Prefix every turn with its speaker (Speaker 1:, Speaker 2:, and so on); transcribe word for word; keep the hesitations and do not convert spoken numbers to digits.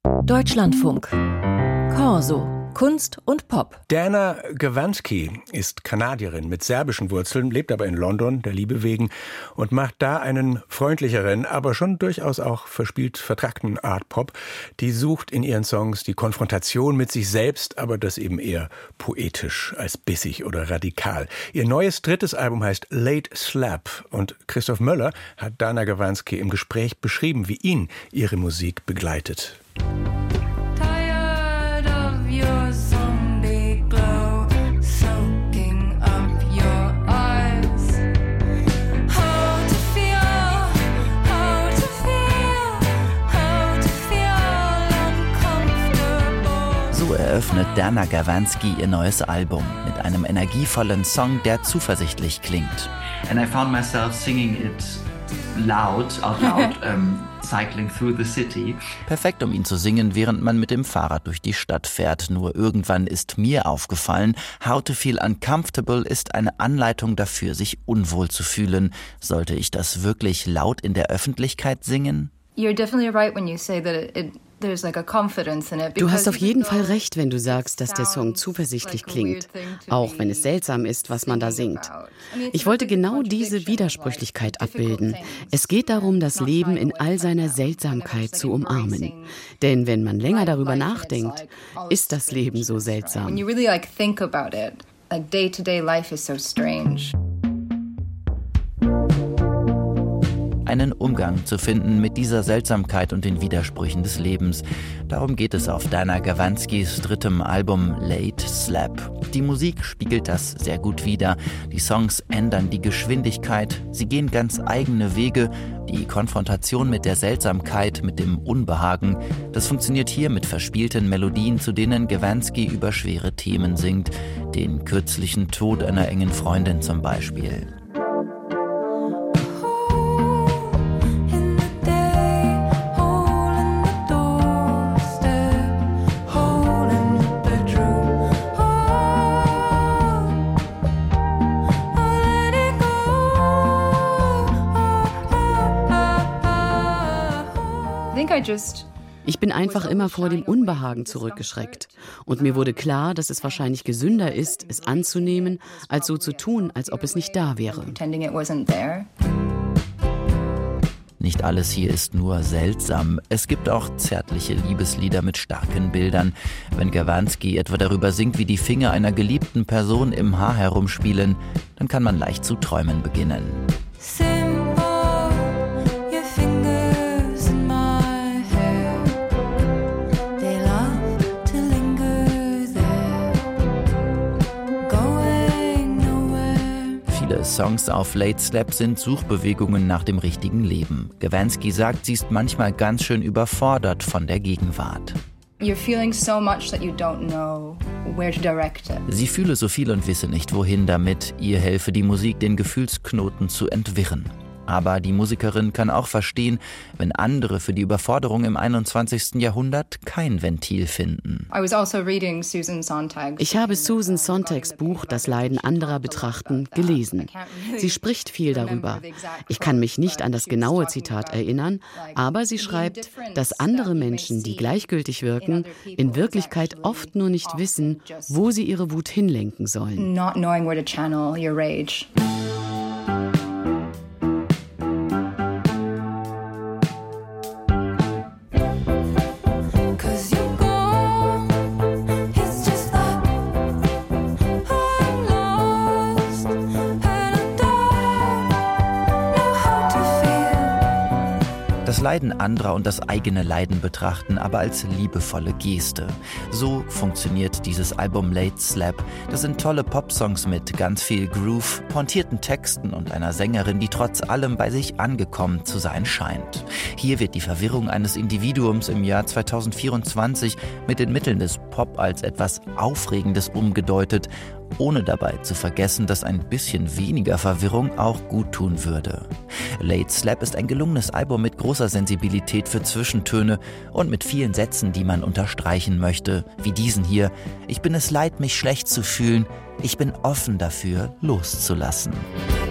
Speaker 1: Deutschlandfunk. Corso. Kunst und Pop.
Speaker 2: Dana Gawandski ist Kanadierin mit serbischen Wurzeln, lebt aber in London, der Liebe wegen, und macht da einen freundlicheren, aber schon durchaus auch verspielt vertrackten Art Pop. Die sucht in ihren Songs die Konfrontation mit sich selbst, aber das eben eher poetisch als bissig oder radikal. Ihr neues drittes Album heißt Late Slap und Christoph Möller hat Dana Gawandski im Gespräch beschrieben, wie ihn ihre Musik begleitet.
Speaker 3: Eröffnet Dana Gawandski ihr neues Album mit einem energievollen Song, der zuversichtlich klingt.
Speaker 4: And I found myself singing it loud, out loud, um, cycling through the city.
Speaker 3: Perfekt, um ihn zu singen, während man mit dem Fahrrad durch die Stadt fährt. Nur irgendwann ist mir aufgefallen, How to Feel Uncomfortable ist eine Anleitung dafür, sich unwohl zu fühlen. Sollte ich das wirklich laut in der Öffentlichkeit singen?
Speaker 5: You're definitely right when you say that it
Speaker 6: Du hast auf jeden Fall recht, wenn du sagst, dass der Song zuversichtlich klingt, auch wenn es seltsam ist, was man da singt. Ich wollte genau diese Widersprüchlichkeit abbilden. Es geht darum, das Leben in all seiner Seltsamkeit zu umarmen. Denn wenn man länger darüber nachdenkt, ist das Leben so seltsam.
Speaker 3: Einen Umgang zu finden mit dieser Seltsamkeit und den Widersprüchen des Lebens. Darum geht es auf Dana Gawandskis drittem Album Late Slap. Die Musik spiegelt das sehr gut wider. Die Songs ändern die Geschwindigkeit, sie gehen ganz eigene Wege. Die Konfrontation mit der Seltsamkeit, mit dem Unbehagen, das funktioniert hier mit verspielten Melodien, zu denen Gawandski über schwere Themen singt. Den kürzlichen Tod einer engen Freundin zum Beispiel.
Speaker 6: Ich bin einfach immer vor dem Unbehagen zurückgeschreckt. Und mir wurde klar, dass es wahrscheinlich gesünder ist, es anzunehmen, als so zu tun, als ob es nicht da wäre.
Speaker 3: Nicht alles hier ist nur seltsam. Es gibt auch zärtliche Liebeslieder mit starken Bildern. Wenn Gawandski etwa darüber singt, wie die Finger einer geliebten Person im Haar herumspielen, dann kann man leicht zu träumen beginnen. Songs auf Late Slap sind Suchbewegungen nach dem richtigen Leben. Gawandski sagt, sie ist manchmal ganz schön überfordert von der Gegenwart.
Speaker 5: You're feeling so much that you don't know where to direct it.
Speaker 3: Sie fühle so viel und wisse nicht, wohin damit. Ihr helfe die Musik, den Gefühlsknoten zu entwirren. Aber die Musikerin kann auch verstehen, wenn andere für die Überforderung im einundzwanzigsten Jahrhundert kein Ventil finden.
Speaker 6: Ich habe Susan Sontags Buch Das Leiden anderer betrachten gelesen. Sie spricht viel darüber. Ich kann mich nicht an das genaue Zitat erinnern, aber sie schreibt, dass andere Menschen, die gleichgültig wirken, in Wirklichkeit oft nur nicht wissen, wo sie ihre Wut hinlenken sollen.
Speaker 5: Not knowing where to channel your rage.
Speaker 3: Das Leiden anderer und das eigene Leiden betrachten, aber als liebevolle Geste. So funktioniert dieses Album Late Slap. Das sind tolle Popsongs mit ganz viel Groove, pointierten Texten und einer Sängerin, die trotz allem bei sich angekommen zu sein scheint. Hier wird die Verwirrung eines Individuums im Jahr zweitausendvierundzwanzig mit den Mitteln des Pop als etwas Aufregendes umgedeutet, ohne dabei zu vergessen, dass ein bisschen weniger Verwirrung auch gut tun würde. Late Slap ist ein gelungenes Album mit großer Sensibilität für Zwischentöne und mit vielen Sätzen, die man unterstreichen möchte, wie diesen hier: Ich bin es leid, mich schlecht zu fühlen, ich bin offen dafür, loszulassen.